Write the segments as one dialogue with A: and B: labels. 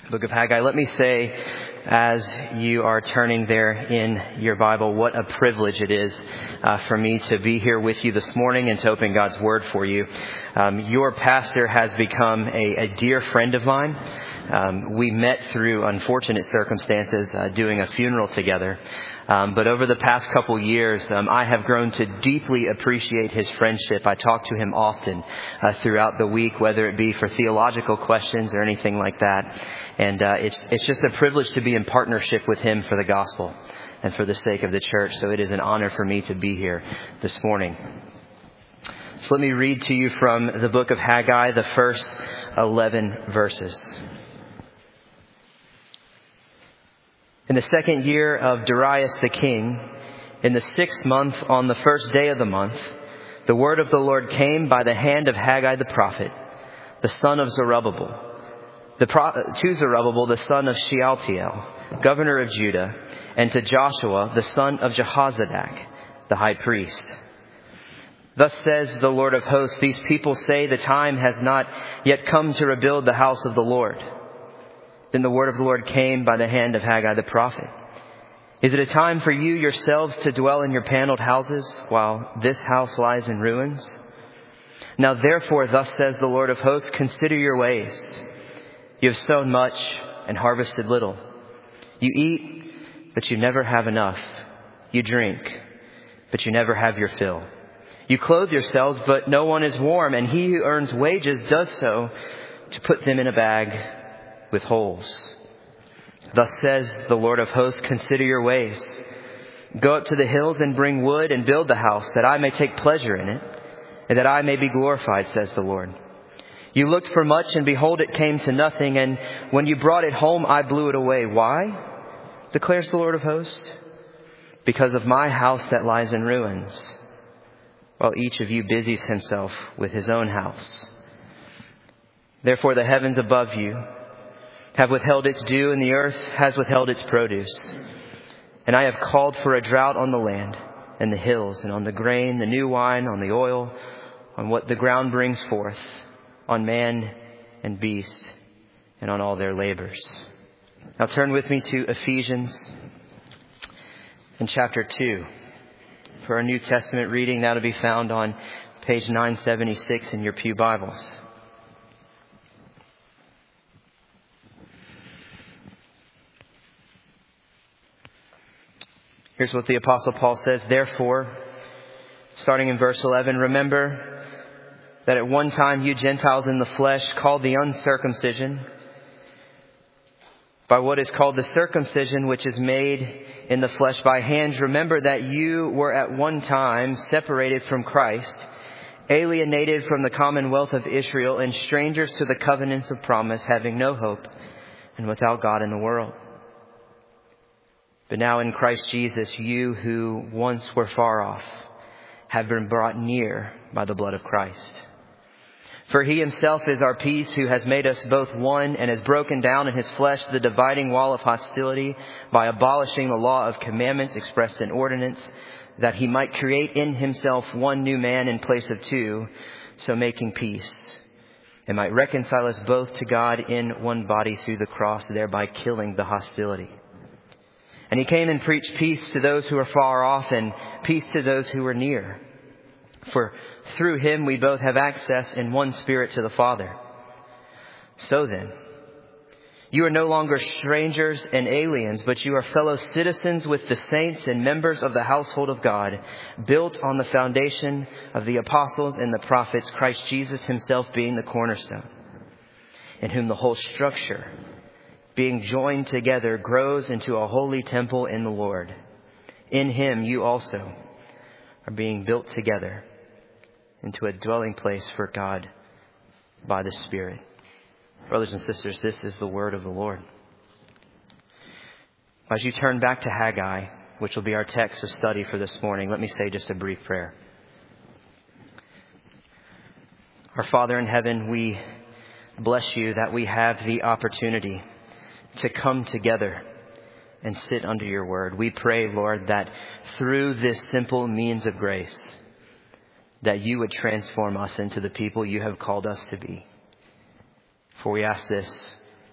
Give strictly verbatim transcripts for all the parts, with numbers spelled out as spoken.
A: Book of Haggai. Let me say, as you are turning there in your Bible, what a privilege it is uh, for me to be here with you this morning and to open God's Word for you. Um, your pastor has become a, a dear friend of mine. Um, we met through unfortunate circumstances uh, doing a funeral together. Um, but over the past couple years, um, I have grown to deeply appreciate his friendship. I talk to him often uh, throughout the week, whether it be for theological questions or anything like that. And uh, it's it's just a privilege to be in partnership with him for the gospel and for the sake of the church. So it is an honor for me to be here this morning. So let me read to you from the book of Haggai, the first eleven verses. In the second year of Darius the king, in the sixth month, on the first day of the month, the word of the Lord came by the hand of Haggai the prophet, the son of Zerubbabel, the pro- to Zerubbabel the son of Shealtiel, governor of Judah, and to Joshua the son of Jehozadak, the high priest. Thus says the Lord of hosts, these people say the time has not yet come to rebuild the house of the Lord. Then the word of the Lord came by the hand of Haggai the prophet. Is it a time for you yourselves to dwell in your paneled houses while this house lies in ruins? Now therefore, thus says the Lord of hosts, consider your ways. You have sown much and harvested little. You eat, but you never have enough. You drink, but you never have your fill. You clothe yourselves, but no one is warm, and he who earns wages does so to put them in a bag with holes. Thus says the Lord of hosts, consider your ways. Go up to the hills and bring wood and build the house, that I may take pleasure in it, and that I may be glorified, says the Lord. You looked for much, and behold, it came to nothing, and when you brought it home, I blew it away. Why? Declares the Lord of hosts. Because of my house that lies in ruins, while each of you busies himself with his own house. Therefore the heavens above you have withheld its dew, and the earth has withheld its produce. And I have called for a drought on the land and the hills, and on the grain, the new wine, on the oil, on what the ground brings forth, on man and beast, and on all their labors. Now turn with me to Ephesians in chapter two. For our New Testament reading, that'll be found on page nine seventy-six in your pew Bibles. Here's what the Apostle Paul says. Therefore, starting in verse eleven, remember that at one time you Gentiles in the flesh, called the uncircumcision by what is called the circumcision, which is made in the flesh by hands, remember that you were at one time separated from Christ, alienated from the commonwealth of Israel, and strangers to the covenants of promise, having no hope and without God in the world. But now in Christ Jesus, you who once were far off have been brought near by the blood of Christ. For he himself is our peace, who has made us both one and has broken down in his flesh the dividing wall of hostility by abolishing the law of commandments expressed in ordinance, that he might create in himself one new man in place of two, so making peace, and might reconcile us both to God in one body through the cross, thereby killing the hostility. And he came and preached peace to those who are far off and peace to those who are near. For through him we both have access in one spirit to the Father. So then, you are no longer strangers and aliens, but you are fellow citizens with the saints and members of the household of God, built on the foundation of the apostles and the prophets, Christ Jesus himself being the cornerstone, in whom the whole structure, being joined together, grows into a holy temple in the Lord. In him you also are being built together into a dwelling place for God by the Spirit. Brothers and sisters, this is the word of the Lord. As you turn back to Haggai, which will be our text of study for this morning, let me say just a brief prayer. Our Father in heaven, we bless you that we have the opportunity to come together and sit under your word. We pray, Lord, that through this simple means of grace, that you would transform us into the people you have called us to be. For we ask this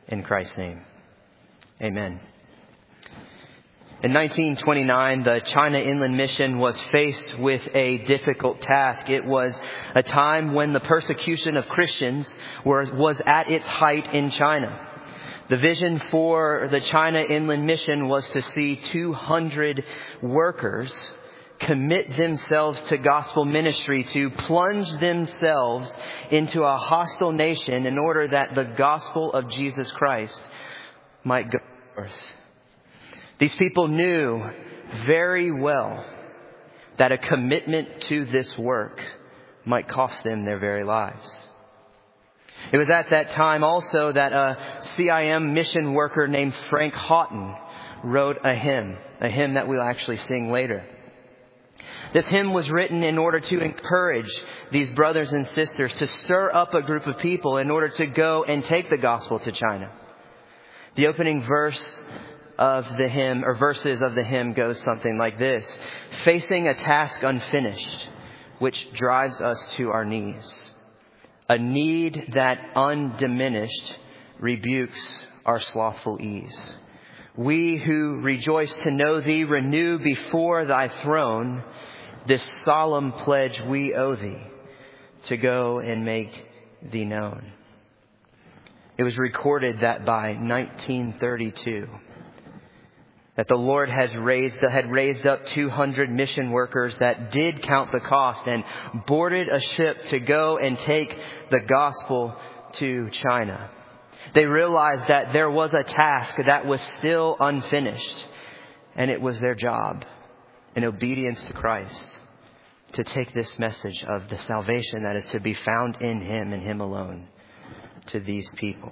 A: in Christ's name. Amen. In nineteen twenty-nine, the China Inland Mission was faced with a difficult task. It was a time when the persecution of Christians was, was at its height in China. The vision for the China Inland Mission was to see two hundred workers commit themselves to gospel ministry, to plunge themselves into a hostile nation in order that the gospel of Jesus Christ might go forth. These people knew very well that a commitment to this work might cost them their very lives. It was at that time also that a C I M mission worker named Frank Houghton wrote a hymn, a hymn that we'll actually sing later. This hymn was written in order to encourage these brothers and sisters to stir up a group of people in order to go and take the gospel to China. The opening verse of the hymn, or verses of the hymn, goes something like this: facing a task unfinished, which drives us to our knees. A need that undiminished rebukes our slothful ease. We who rejoice to know thee renew before thy throne this solemn pledge we owe thee, to go and make thee known. It was recorded that by nineteen thirty-two, that the Lord has raised, had raised up two hundred mission workers that did count the cost and boarded a ship to go and take the gospel to China. They realized that there was a task that was still unfinished, and it was their job, in obedience to Christ, to take this message of the salvation that is to be found in Him and Him alone to these people.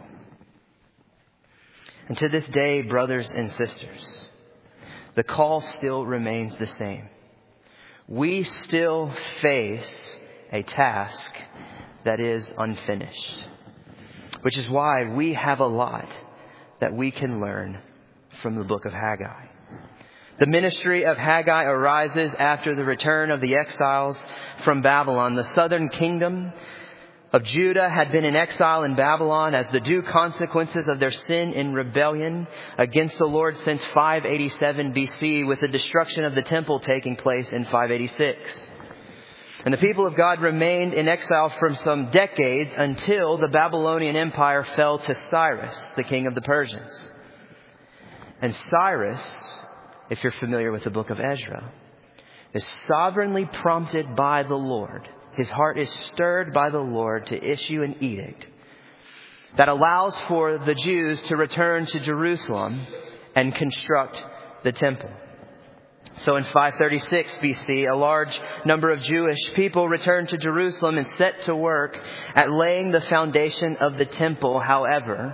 A: And to this day, brothers and sisters, the call still remains the same. We still face a task that is unfinished, which is why we have a lot that we can learn from the book of Haggai. The ministry of Haggai arises after the return of the exiles from Babylon. The southern kingdom of Judah had been in exile in Babylon as the due consequences of their sin in rebellion against the Lord since five eighty-seven B C, with the destruction of the temple taking place in five eighty-six. And the people of God remained in exile for some decades until the Babylonian Empire fell to Cyrus, the king of the Persians. And Cyrus, if you're familiar with the book of Ezra, is sovereignly prompted by the Lord. His heart is stirred by the Lord to issue an edict that allows for the Jews to return to Jerusalem and construct the temple. So in five thirty-six B C, a large number of Jewish people returned to Jerusalem and set to work at laying the foundation of the temple. However,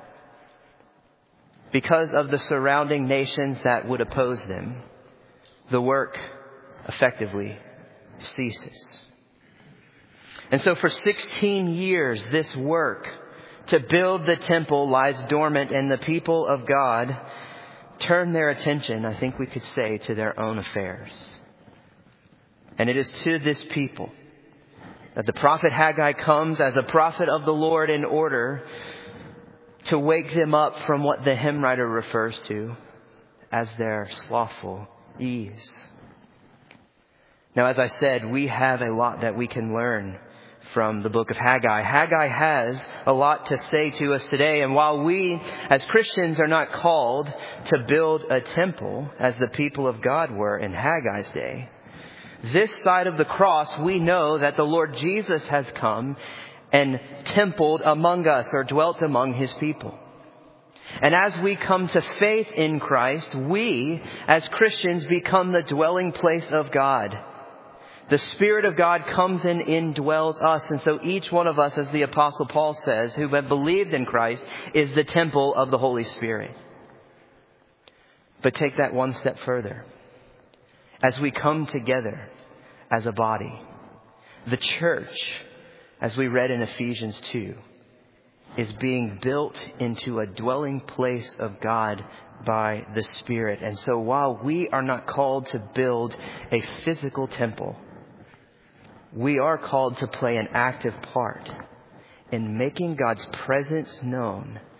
A: because of the surrounding nations that would oppose them, the work effectively ceases. And so for sixteen years, this work to build the temple lies dormant, and the people of God turn their attention, I think we could say, to their own affairs. And it is to this people that the prophet Haggai comes as a prophet of the Lord in order to wake them up from what the hymn writer refers to as their slothful ease. Now, as I said, we have a lot that we can learn from the book of Haggai. Haggai has a lot to say to us today. And while we as Christians are not called to build a temple as the people of God were in Haggai's day, this side of the cross, we know that the Lord Jesus has come and templed among us, or dwelt among His people. And as we come to faith in Christ, we as Christians become the dwelling place of God. The Spirit of God comes and indwells us. And so each one of us, as the Apostle Paul says, who have believed in Christ, is the temple of the Holy Spirit. But take that one step further. As we come together as a body, the church, as we read in Ephesians two, is being built into a dwelling place of God by the Spirit. And so while we are not called to build a physical temple, we are called to play an active part in making God's presence known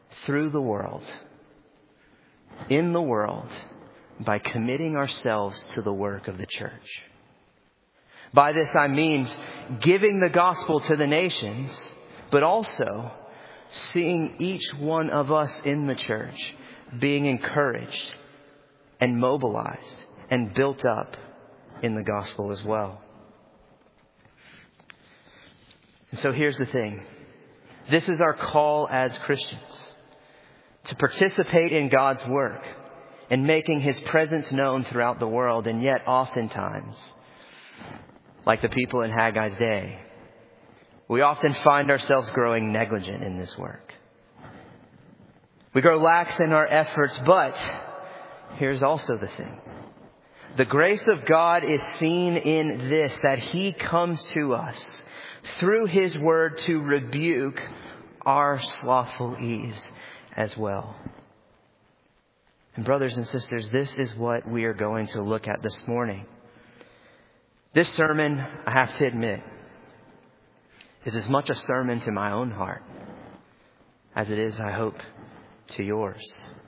A: through the world, in the world, by committing ourselves to the work of the church. By this I mean giving the gospel to the nations, but also seeing each one of us in the church being encouraged and mobilized and built up in the gospel as well. And so here's the thing. This is our call as Christians, to participate in God's work and making His presence known throughout the world. And yet oftentimes, like the people in Haggai's day, we often find ourselves growing negligent in this work. We grow lax in our efforts, but here's also the thing. The grace of God is seen in this, that He comes to us through His word to rebuke our slothful ease as well. And brothers and sisters, this is what we are going to look at this morning. This sermon, I have to admit, is as much a sermon to my own heart as it is, I hope, to yours.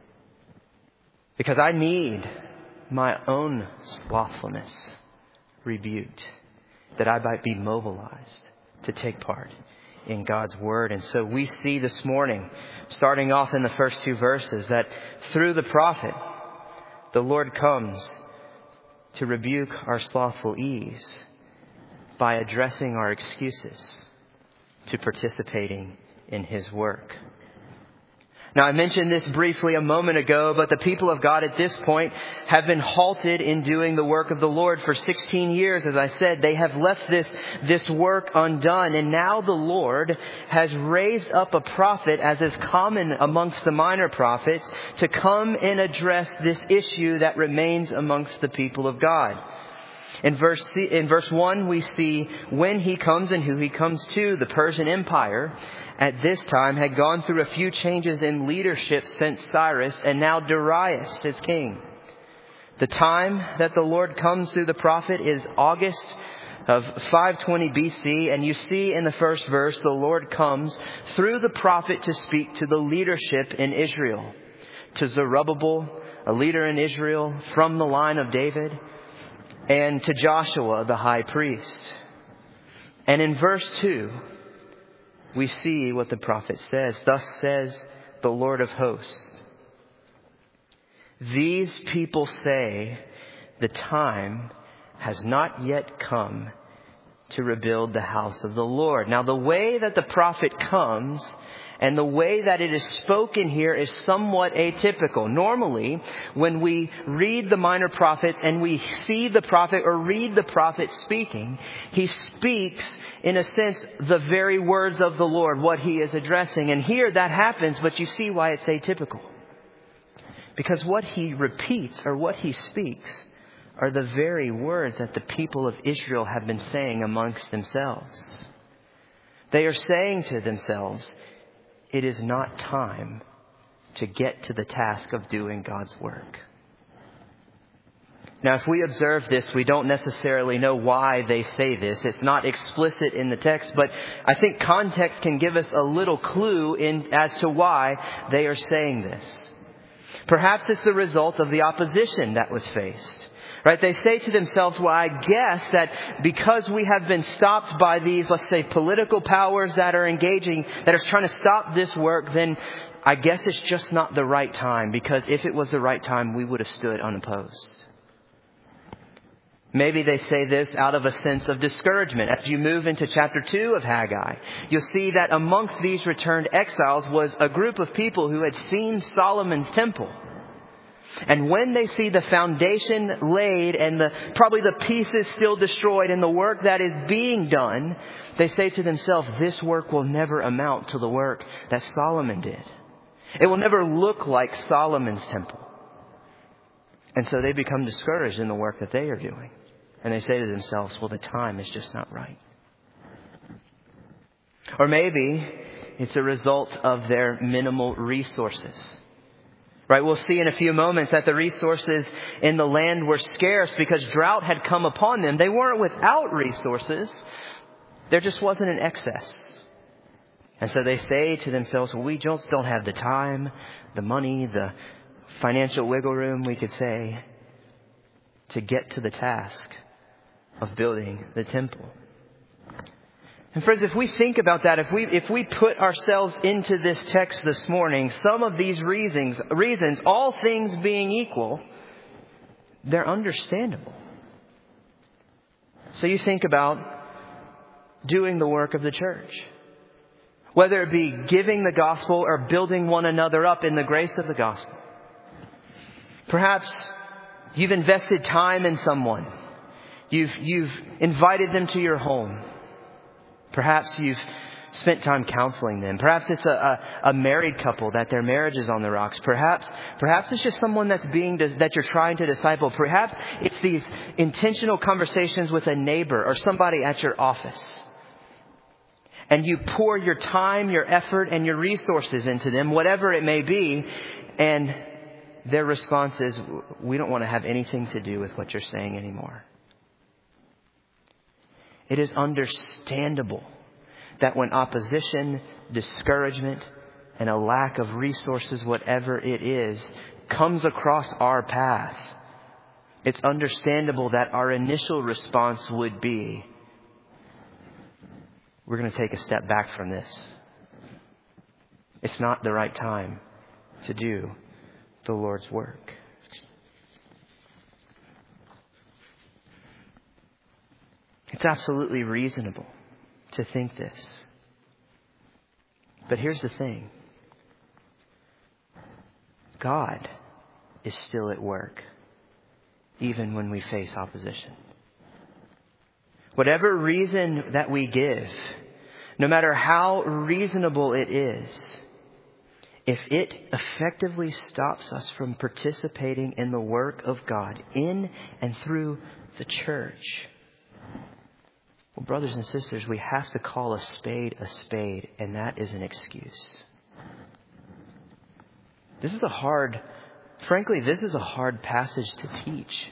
A: Because I need my own slothfulness rebuked, that I might be mobilized to take part in God's word. And so we see this morning, starting off in the first two verses, that through the prophet, the Lord comes to rebuke our slothful ease by addressing our excuses to participating in His work. Now, I mentioned this briefly a moment ago, but the people of God at this point have been halted in doing the work of the Lord for sixteen years. As I said, they have left this, this work undone. And now the Lord has raised up a prophet, as is common amongst the minor prophets, to come and address this issue that remains amongst the people of God. In verse, in verse one, we see when He comes and who He comes to. The Persian Empire at this time had gone through a few changes in leadership since Cyrus, and now Darius is king. The time that the Lord comes through the prophet is August of five twenty B C. And you see in the first verse, the Lord comes through the prophet to speak to the leadership in Israel. To Zerubbabel, a leader in Israel from the line of David, and to Joshua, the high priest. And in verse two, we see what the prophet says. Thus says the Lord of hosts, these people say the time has not yet come to rebuild the house of the Lord. Now, the way that the prophet comes and the way that it is spoken here is somewhat atypical. Normally, when we read the minor prophets and we see the prophet or read the prophet speaking, he speaks, in a sense, the very words of the Lord, what he is addressing. And here that happens, but you see why it's atypical. Because what he repeats or what he speaks are the very words that the people of Israel have been saying amongst themselves. They are saying to themselves, it is not time to get to the task of doing God's work. Now, if we observe this, we don't necessarily know why they say this. It's not explicit in the text, but I think context can give us a little clue in as to why they are saying this. Perhaps it's the result of the opposition that was faced. Right? They say to themselves, well, I guess that because we have been stopped by these, let's say, political powers that are engaging, that are trying to stop this work, then I guess it's just not the right time. Because if it was the right time, we would have stood unopposed. Maybe they say this out of a sense of discouragement. As you move into chapter two of Haggai, you'll see that amongst these returned exiles was a group of people who had seen Solomon's temple. And when they see the foundation laid and the probably the pieces still destroyed and the work that is being done, they say to themselves, this work will never amount to the work that Solomon did. It will never look like Solomon's temple. And so they become discouraged in the work that they are doing. And they say to themselves, well, the time is just not right. Or maybe it's a result of their minimal resources. Right, we'll see in a few moments that the resources in the land were scarce because drought had come upon them. They weren't without resources. There just wasn't an excess. And so they say to themselves, well, we just don't have the time, the money, the financial wiggle room, we could say, to get to the task of building the temple. And friends, if we think about that, if we if we put ourselves into this text this morning, some of these reasons, reasons, all things being equal, they're understandable. So you think about doing the work of the church. Whether it be giving the gospel or building one another up in the grace of the gospel. Perhaps you've invested time in someone. You've, you've invited them to your home. Perhaps you've spent time counseling them. Perhaps it's a, a, a married couple that their marriage is on the rocks. Perhaps, perhaps it's just someone that's being, that you're trying to disciple. Perhaps it's these intentional conversations with a neighbor or somebody at your office. And you pour your time, your effort, and your resources into them, whatever it may be. And their response is, we don't want to have anything to do with what you're saying anymore. It is understandable that when opposition, discouragement, and a lack of resources, whatever it is, comes across our path, it's understandable that our initial response would be, we're going to take a step back from this. It's not the right time to do the Lord's work. It's absolutely reasonable to think this. But here's the thing. God is still at work, even when we face opposition. Whatever reason that we give, no matter how reasonable it is, if it effectively stops us from participating in the work of God in and through the church, well, brothers and sisters, we have to call a spade a spade, and that is an excuse. This is a hard, frankly, this is a hard passage to teach.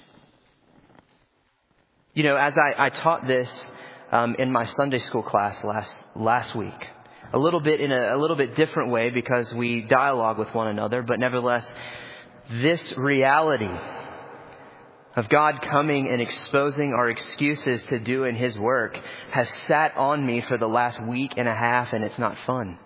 A: You know, as I, I taught this um, in my Sunday school class last last week, a little bit in a, a little bit different way because we dialogue with one another, but nevertheless, this reality of God coming and exposing our excuses to do in His work has sat on me for the last week and a half, and it's not fun.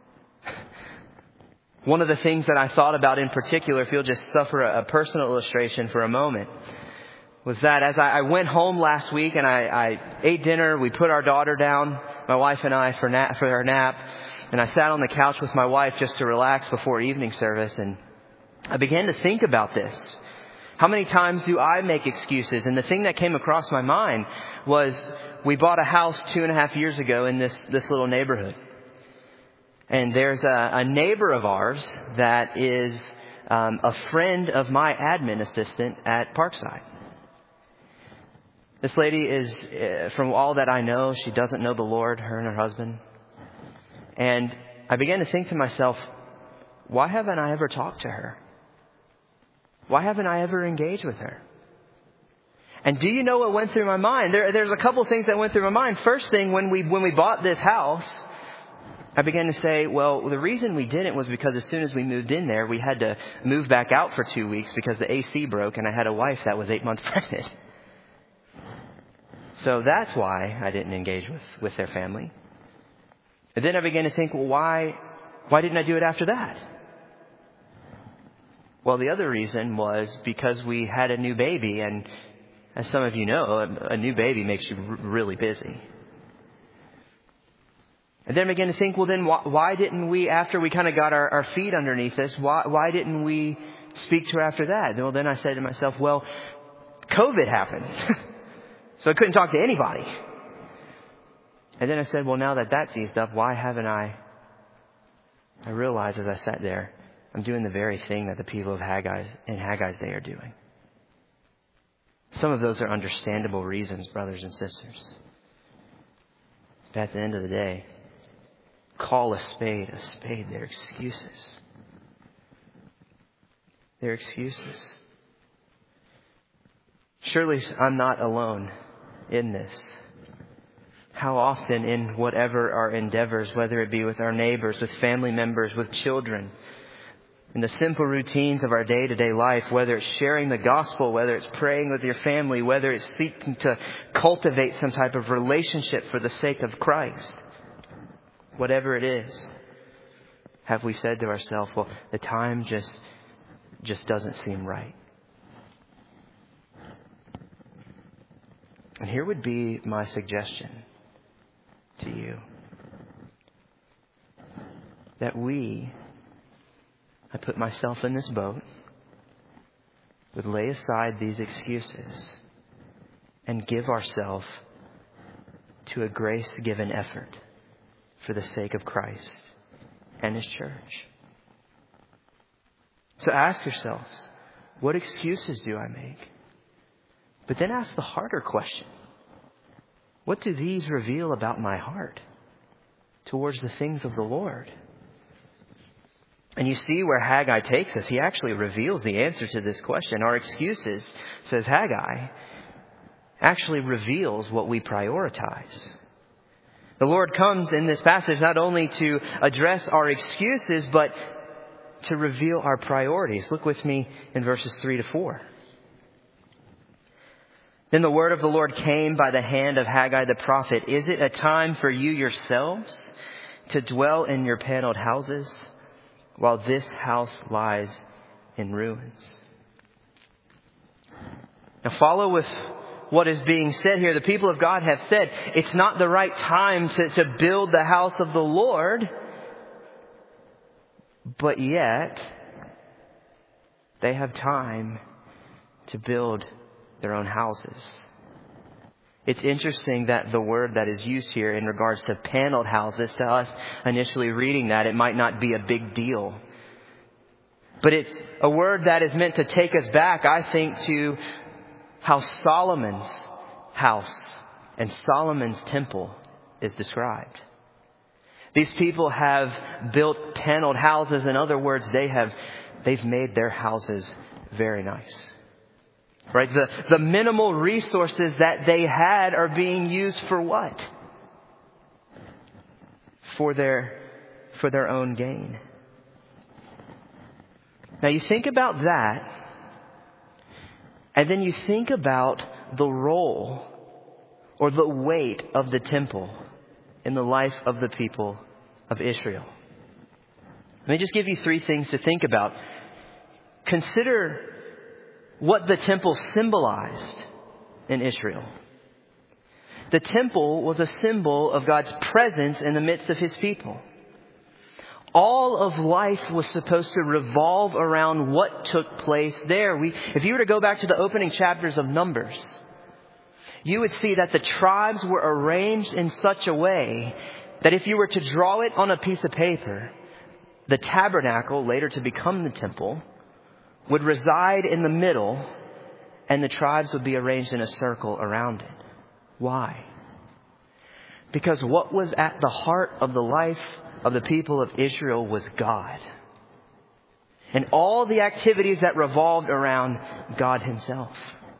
A: One of the things that I thought about in particular, if you'll just suffer a, a personal illustration for a moment, was that as I, I went home last week and I, I ate dinner, we put our daughter down, my wife and I, for, nap, for her nap, and I sat on the couch with my wife just to relax before evening service, and I began to think about this. How many times do I make excuses? And the thing that came across my mind was we bought a house two and a half years ago in this, this little neighborhood. And there's a, a neighbor of ours that is um, a friend of my admin assistant at Parkside. This lady is, uh, from all that I know, she doesn't know the Lord, her and her husband. And I began to think to myself, why haven't I ever talked to her? Why haven't I ever engaged with her? And do you know what went through my mind? There, there's a couple of things that went through my mind. First thing, when we when we bought this house, I began to say, well, the reason we didn't was because as soon as we moved in there, we had to move back out for two weeks because the A C broke and I had a wife that was eight months pregnant. So that's why I didn't engage with, with their family. And then I began to think, well, why, why didn't I do it after that? Well, the other reason was because we had a new baby, and as some of you know, a, a new baby makes you r- really busy. And then I began to think, well, then why, why didn't we, after we kind of got our, our feet underneath us, why, why didn't we speak to her after that? Well, then I said to myself, well, COVID happened. So I couldn't talk to anybody. And then I said, well, now that that's eased up, why haven't I? I realized as I sat there, I'm doing the very thing that the people of Haggai's, in Haggai's day are doing. Some of those are understandable reasons, brothers and sisters. But at the end of the day, call a spade a spade. They're excuses. They're excuses. Surely I'm not alone in this. How often in whatever our endeavors, whether it be with our neighbors, with family members, with children, in the simple routines of our day-to-day life, whether it's sharing the gospel, whether it's praying with your family, whether it's seeking to cultivate some type of relationship for the sake of Christ, whatever it is, have we said to ourselves, well, the time just, just doesn't seem right. And here would be my suggestion to you. That we, I put myself in this boat, would lay aside these excuses and give ourselves to a grace-given effort for the sake of Christ and His church. So ask yourselves, what excuses do I make? But then ask the harder question. What do these reveal about my heart towards the things of the Lord? And you see where Haggai takes us. He actually reveals the answer to this question. Our excuses, says Haggai, actually reveals what we prioritize. The Lord comes in this passage not only to address our excuses, but to reveal our priorities. Look with me in verses three to four. Then the word of the Lord came by the hand of Haggai the prophet. Is it a time for you yourselves to dwell in your paneled houses while this house lies in ruins? Now follow with what is being said here. The people of God have said it's not the right time to, to build the house of the Lord. But yet, they have time to build their own houses. It's interesting that the word that is used here in regards to paneled houses, to us initially reading that, it might not be a big deal. But it's a word that is meant to take us back, I think, to how Solomon's house and Solomon's temple is described. These people have built paneled houses. In other words, they have, they've made their houses very nice. Right? The, the minimal resources that they had are being used for what? For their, for their own gain. Now you think about that, and then you think about the role or the weight of the temple in the life of the people of Israel. Let me just give you three things to think about. Consider what the temple symbolized in Israel. The temple was a symbol of God's presence in the midst of His people. All of life was supposed to revolve around what took place there. We, if you were to go back to the opening chapters of Numbers, you would see that the tribes were arranged in such a way that if you were to draw it on a piece of paper, the tabernacle, later to become the temple, would reside in the middle, and the tribes would be arranged in a circle around it. Why? Because what was at the heart of the life of the people of Israel was God. And all the activities that revolved around God Himself.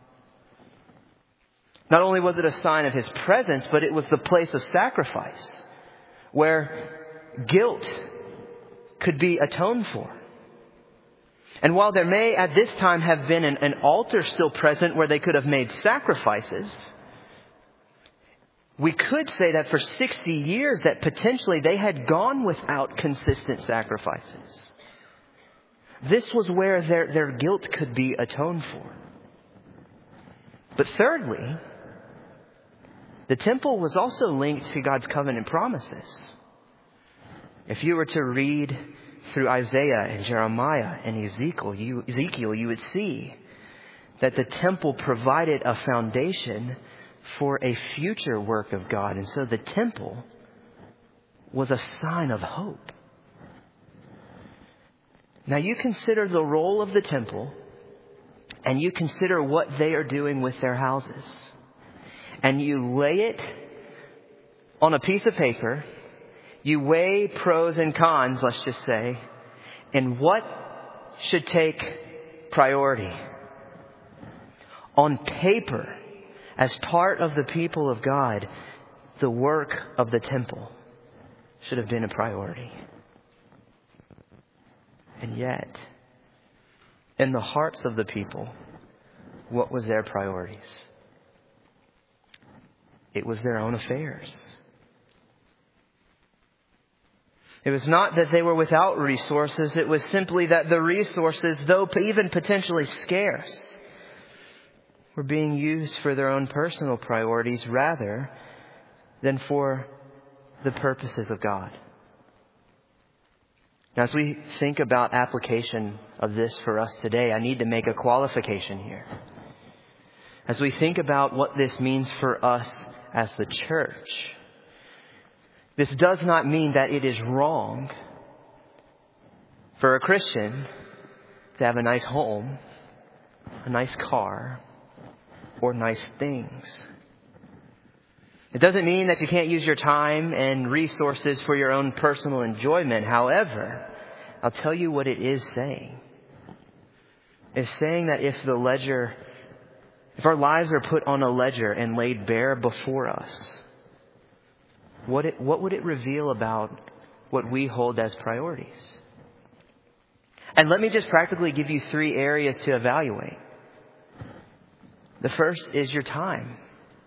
A: Not only was it a sign of His presence, but it was the place of sacrifice where guilt could be atoned for. And while there may at this time have been an, an altar still present where they could have made sacrifices, we could say that for sixty years that potentially they had gone without consistent sacrifices. This was where their, their guilt could be atoned for. But thirdly, the temple was also linked to God's covenant promises. If you were to read through Isaiah and Jeremiah and Ezekiel, you, Ezekiel, you would see that the temple provided a foundation for a future work of God. And so the temple was a sign of hope. Now you consider the role of the temple, and you consider what they are doing with their houses. And you lay it on a piece of paper. You weigh pros and cons, let's just say, and what should take priority. On paper, as part of the people of God, the work of the temple should have been a priority. And yet, in the hearts of the people, what was their priorities? It was their own affairs. It was not that they were without resources. It was simply that the resources, though even potentially scarce, were being used for their own personal priorities rather than for the purposes of God. Now, as we think about application of this for us today, I need to make a qualification here. As we think about what this means for us as the church, this does not mean that it is wrong for a Christian to have a nice home, a nice car, or nice things. It doesn't mean that you can't use your time and resources for your own personal enjoyment. However, I'll tell you what it is saying. It's saying that if the ledger, if our lives are put on a ledger and laid bare before us, what it, what would it reveal about what we hold as priorities? And let me just practically give you three areas to evaluate. The first is your time.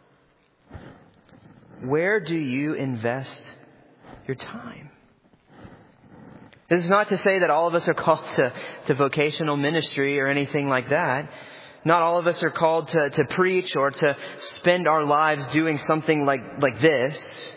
A: Where do you invest your time? This is not to say that all of us are called to, to vocational ministry or anything like that. Not all of us are called to, to preach or to spend our lives doing something like, like this.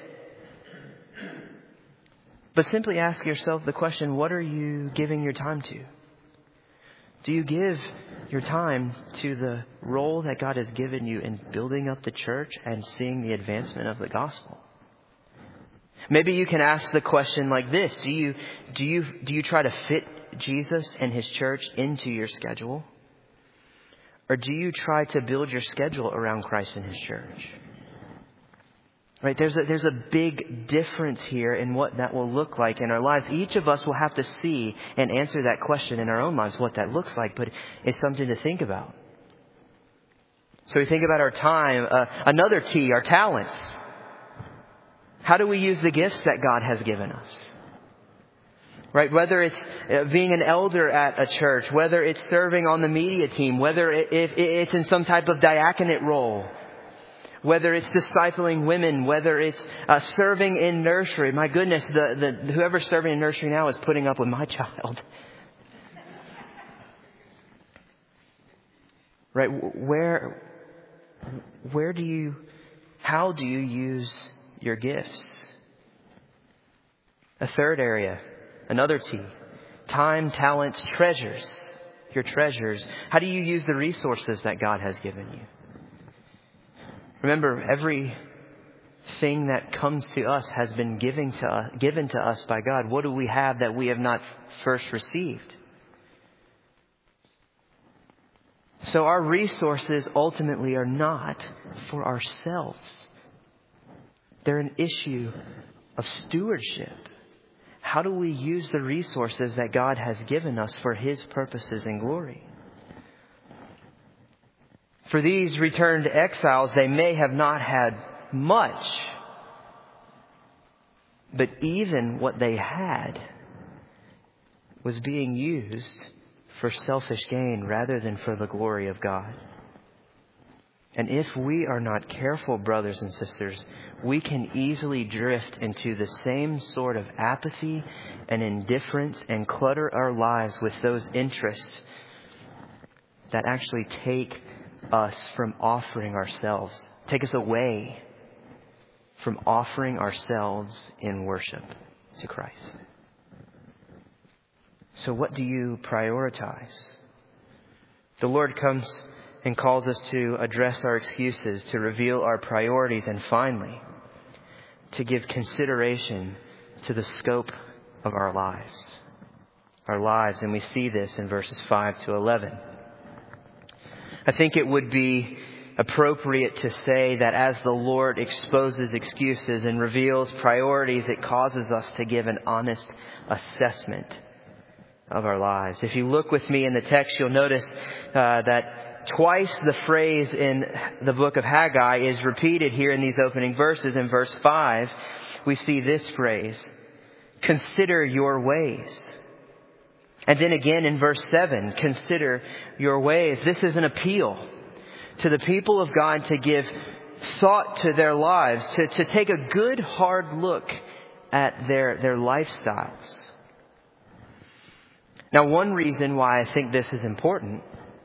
A: But simply ask yourself the question, what are you giving your time to? Do you give your time to the role that God has given you in building up the church and seeing the advancement of the gospel? Maybe you can ask the question like this. Do you, do you, do you try to fit Jesus and his church into your schedule? Or do you try to build your schedule around Christ and his church? Right? There's a, there's a big difference here in what that will look like in our lives. Each of us will have to see and answer that question in our own lives, what that looks like, but it's something to think about. So we think about our time. Uh, another T, our talents. How do we use the gifts that God has given us? Right? Whether it's uh, being an elder at a church, whether it's serving on the media team, whether it, it, it's in some type of diaconate role, whether it's discipling women, whether it's uh, serving in nursery. My goodness, the, the whoever's serving in nursery now is putting up with my child. Right? Where, where do you, how do you use your gifts? A third area, another T, time, talents, treasures. Your treasures. How do you use the resources that God has given you? Remember, everything that comes to us has been given to us, given to us by God. What do we have that we have not first received? So our resources ultimately are not for ourselves. They're an issue of stewardship. How do we use the resources that God has given us for his purposes and glory? For these returned exiles, they may have not had much, but even what they had was being used for selfish gain rather than for the glory of God. And if we are not careful, brothers and sisters, we can easily drift into the same sort of apathy and indifference and clutter our lives with those interests that actually take us from offering ourselves, take us away from offering ourselves in worship to Christ. So what do you prioritize? The Lord comes and calls us to address our excuses, to reveal our priorities, and finally, to give consideration to the scope of our lives. Our lives, and we see this in verses five to eleven. I think it would be appropriate to say that as the Lord exposes excuses and reveals priorities, it causes us to give an honest assessment of our lives. If you look with me in the text, you'll notice uh, that twice the phrase in the book of Haggai is repeated here in these opening verses. In verse five, we see this phrase, consider your ways. And then again in verse seven, consider your ways. This is an appeal to the people of God to give thought to their lives, to, to take a good hard look at their, their lifestyles. Now, one reason why I think this is important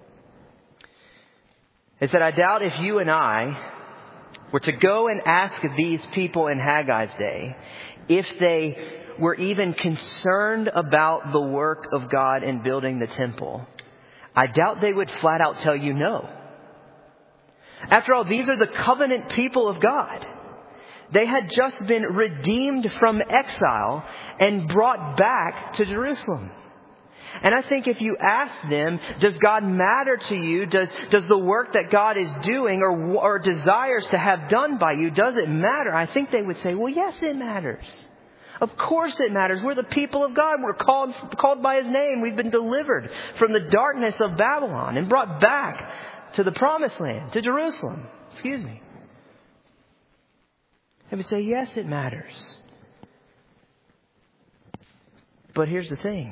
A: is that I doubt if you and I were to go and ask these people in Haggai's day if they were even concerned about the work of God in building the temple, I doubt they would flat out tell you no. After all, these are the covenant people of God. They had just been redeemed from exile and brought back to Jerusalem. And I think if you ask them, does God matter to you? Does, does the work that God is doing or, or desires to have done by you, does it matter? I think they would say, well, yes, it matters. Of course it matters. We're the people of God. We're called, called by His name. We've been delivered from the darkness of Babylon and brought back to the promised land, to Jerusalem. Excuse me. They would say, yes, it matters. But here's the thing.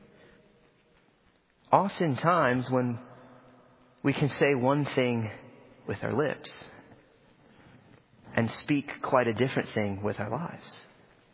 A: Oftentimes when we can say one thing with our lips and speak quite a different thing with our lives.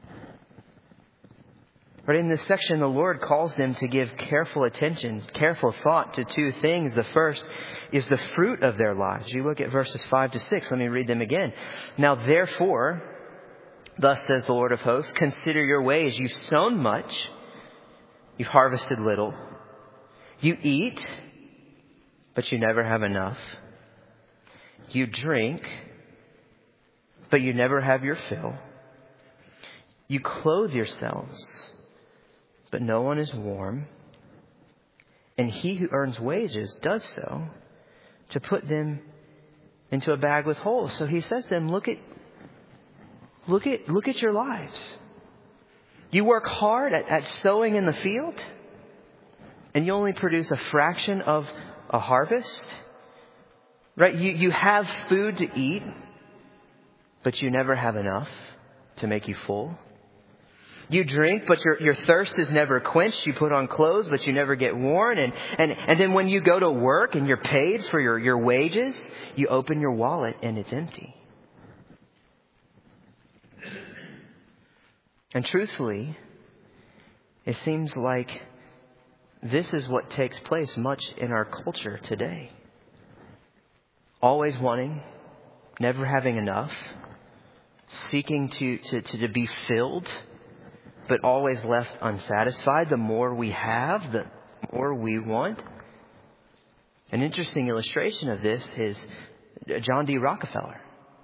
A: But in this section, the Lord calls them to give careful attention, careful thought to two things. The first is the fruit of their lives. You look at verses five to six. Let me read them again. Now, therefore, thus says the Lord of hosts, consider your ways. You've sown much. You've harvested little. You eat, but you never have enough. You drink, but you never have your fill. You clothe yourselves, but no one is warm. And he who earns wages does so to put them into a bag with holes. So he says to them, look at, look at, look at your lives. You work hard at, at sowing in the field, and you only produce a fraction of a harvest. Right? You, you have food to eat, but you never have enough to make you full. You drink, but your, your thirst is never quenched. You put on clothes, but you never get worn. And, and, and then when you go to work and you're paid for your, your wages, you open your wallet and it's empty. And truthfully, it seems like this is what takes place much in our culture today. Always wanting, never having enough, seeking to, to, to, to be filled, but always left unsatisfied. The more we have, the more we want. An interesting illustration of this is John D. Rockefeller.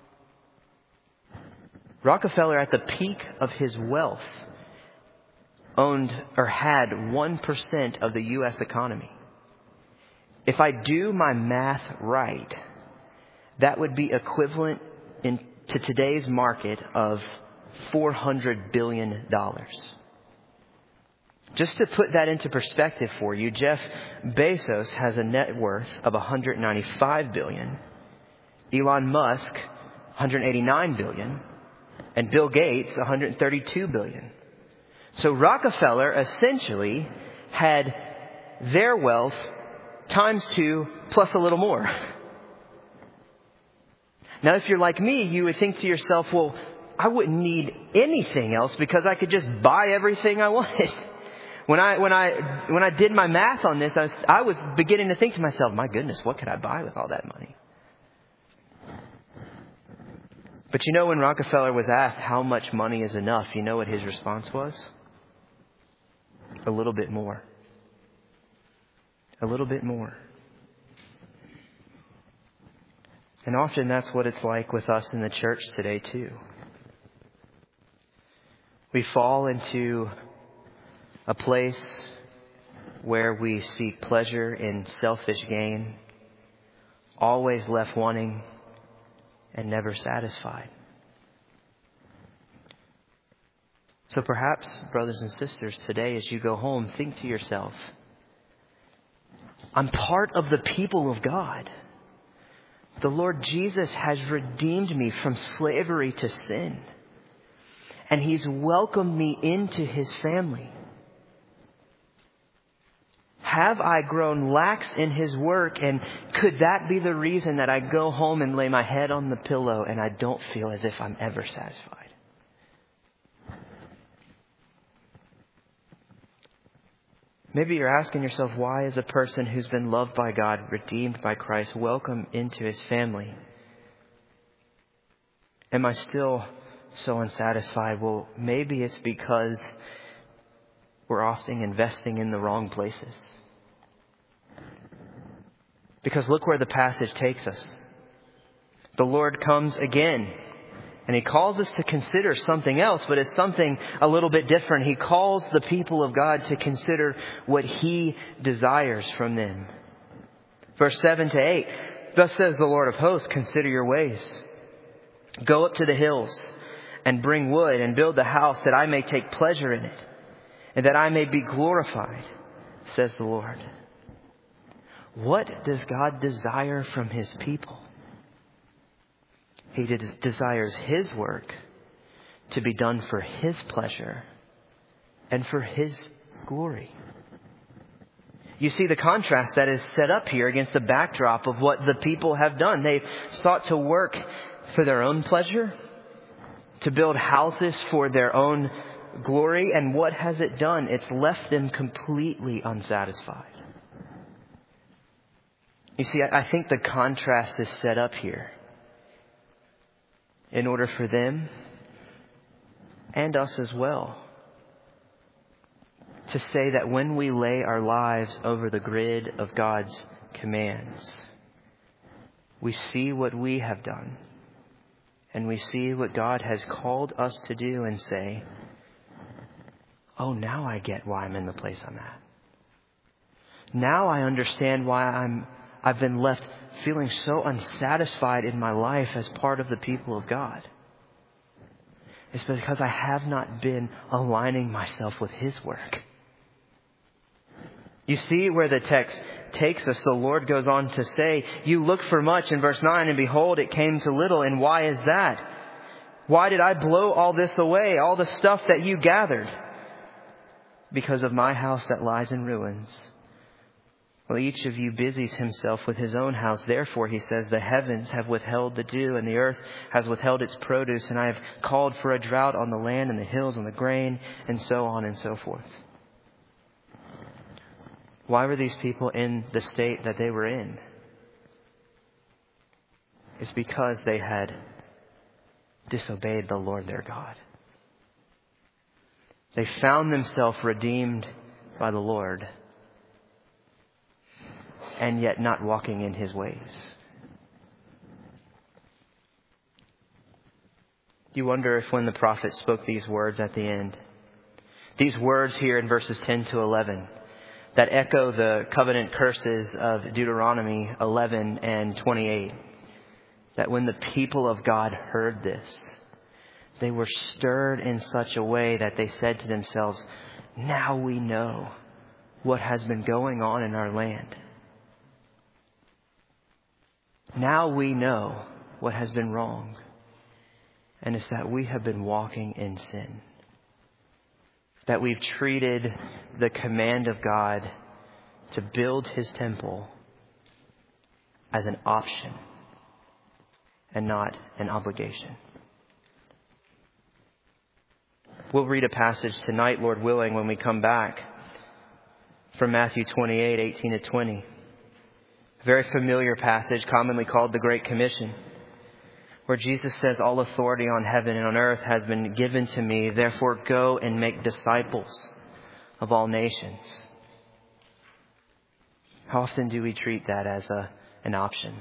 A: Rockefeller, at the peak of his wealth, owned or had one percent of the U S economy. If I do my math right, that would be equivalent in, to today's market of four hundred billion dollars. Just to put that into perspective for you, Jeff Bezos has a net worth of one hundred ninety-five billion dollars, Elon Musk one hundred eighty-nine billion dollars, and Bill Gates one hundred thirty-two billion dollars. So Rockefeller essentially had their wealth times two plus a little more. Now, if you're like me, you would think to yourself, well, I wouldn't need anything else because I could just buy everything I wanted. When I when I when I did my math on this, I was I was beginning to think to myself, my goodness, what could I buy with all that money? But you know, when Rockefeller was asked how much money is enough, you know what his response was? A little bit more. A little bit more. And often that's what it's like with us in the church today too. We fall into a place where we seek pleasure in selfish gain, always left wanting and never satisfied. So perhaps, brothers and sisters, today as you go home, think to yourself, I'm part of the people of God. The Lord Jesus has redeemed me from slavery to sin. And He's welcomed me into His family. Have I grown lax in His work? And could that be the reason that I go home and lay my head on the pillow and I don't feel as if I'm ever satisfied? Maybe you're asking yourself, why is a person who's been loved by God, redeemed by Christ, welcomed into His family? Am I still so unsatisfied? Well, maybe it's because we're often investing in the wrong places. Because look where the passage takes us. The Lord comes again. And He calls us to consider something else, but it's something a little bit different. He calls the people of God to consider what He desires from them. Verse seven to eight. Thus says the Lord of hosts, consider your ways. Go up to the hills and bring wood and build the house that I may take pleasure in it and that I may be glorified, says the Lord. What does God desire from His people? He desires His work to be done for His pleasure and for His glory. You see the contrast that is set up here against the backdrop of what the people have done. They've sought to work for their own pleasure, to build houses for their own glory. And what has it done? It's left them completely unsatisfied. You see, I think the contrast is set up here in order for them and us as well to say that when we lay our lives over the grid of God's commands, we see what we have done and we see what God has called us to do and say, oh, now I get why I'm in the place I'm at. Now I understand why I'm I've been left feeling so unsatisfied in my life as part of the people of God. It's because I have not been aligning myself with His work. You see where the text takes us. The Lord goes on to say, you look for much in verse nine, and behold, it came to little. And why is that? Why did I blow all this away, all the stuff that you gathered? Because of my house that lies in ruins. Well, each of you busies himself with his own house. Therefore, He says, the heavens have withheld the dew and the earth has withheld its produce. And I have called for a drought on the land and the hills and the grain and so on and so forth. Why were these people in the state that they were in? It's because they had disobeyed the Lord their God. They found themselves redeemed by the Lord, and yet not walking in His ways. You wonder if when the prophet spoke these words at the end, these words here in verses ten to eleven, that echo the covenant curses of Deuteronomy eleven and twenty-eight, that when the people of God heard this, they were stirred in such a way that they said to themselves, now we know what has been going on in our land. Now we know what has been wrong, and it's that we have been walking in sin. That we've treated the command of God to build His temple as an option and not an obligation. We'll read a passage tonight, Lord willing, when we come back from Matthew twenty-eight, eighteen to twenty. Very familiar passage, commonly called the Great Commission, where Jesus says, all authority on heaven and on earth has been given to me. Therefore, go and make disciples of all nations. How often do we treat that as a, an option?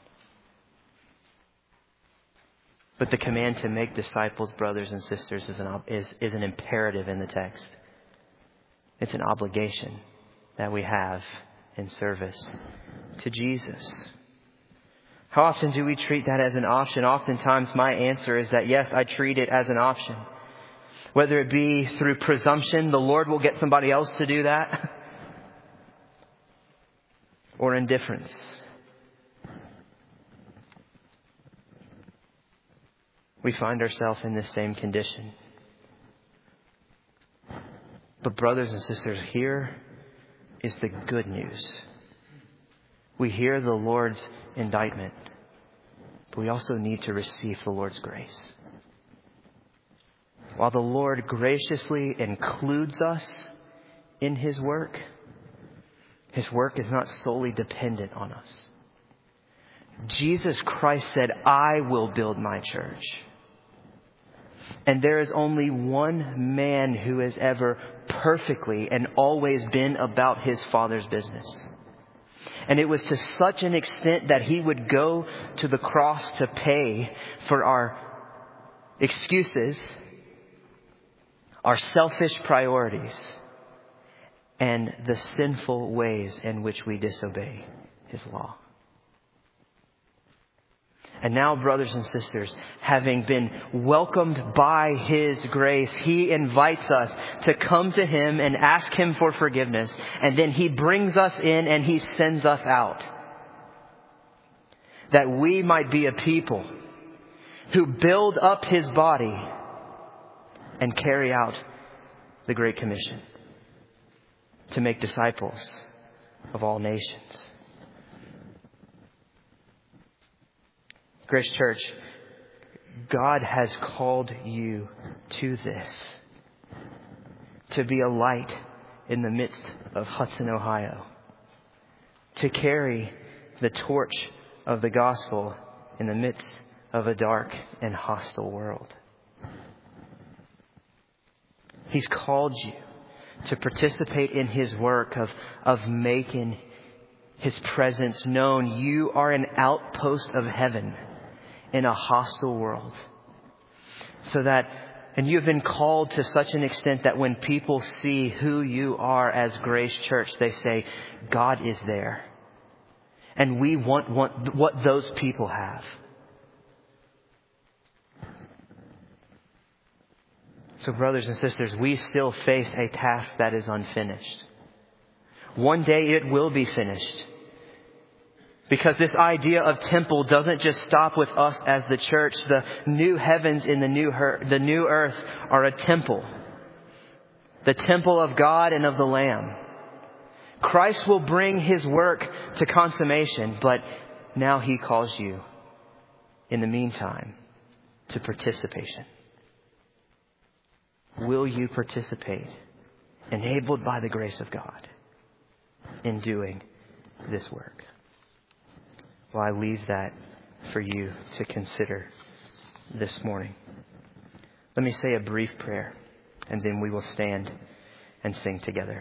A: But the command to make disciples, brothers and sisters, is an, is, is an imperative in the text. It's an obligation that we have in service to Jesus. How often do we treat that as an option? Oftentimes my answer is that yes, I treat it as an option. Whether it be through presumption, the Lord will get somebody else to do that. or indifference. We find ourselves in this same condition. But brothers and sisters, here is the good news. We hear the Lord's indictment, but we also need to receive the Lord's grace. While the Lord graciously includes us in His work, His work is not solely dependent on us. Jesus Christ said, "I will build my church." And there is only one man who has ever perfectly and always been about His Father's business. And it was to such an extent that He would go to the cross to pay for our excuses, our selfish priorities, and the sinful ways in which we disobey His law. And now, brothers and sisters, having been welcomed by His grace, He invites us to come to Him and ask Him for forgiveness. And then He brings us in and He sends us out. That we might be a people who build up His body and carry out the Great Commission to make disciples of all nations. Grace Church, God has called you to this, to be a light in the midst of Hudson, Ohio, to carry the torch of the gospel in the midst of a dark and hostile world. He's called you to participate in His work of, of making His presence known. You are an outpost of heaven in a hostile world. So that, and you've been called to such an extent that when people see who you are as Grace Church, they say, God is there. And we want, want what those people have. So brothers and sisters, we still face a task that is unfinished. One day it will be finished. Because this idea of temple doesn't just stop with us as the church. The new heavens and the new her- the new earth are a temple. The temple of God and of the Lamb. Christ will bring His work to consummation, but now He calls you, in the meantime, to participation. Will you participate, enabled by the grace of God, in doing this work? Well, I leave that for you to consider this morning. Let me say a brief prayer, and then we will stand and sing together.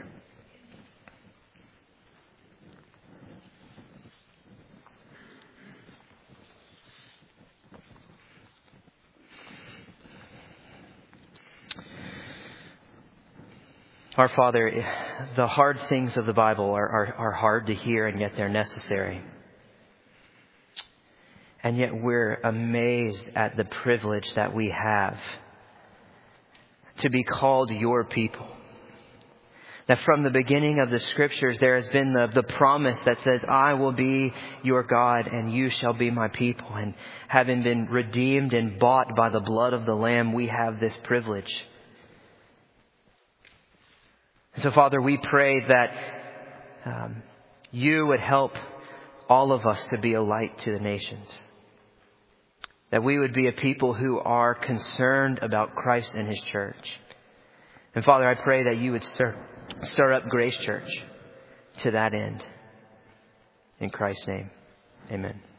A: Our Father, the hard things of the Bible are, are, are hard to hear, and yet they're necessary. And yet we're amazed at the privilege that we have to be called your people. That from the beginning of the Scriptures, there has been the, the promise that says, I will be your God and you shall be my people. And having been redeemed and bought by the blood of the Lamb, we have this privilege. So, Father, we pray that um, you would help all of us to be a light to the nations. That we would be a people who are concerned about Christ and His church. And Father, I pray that you would stir, stir up Grace Church to that end. In Christ's name, amen.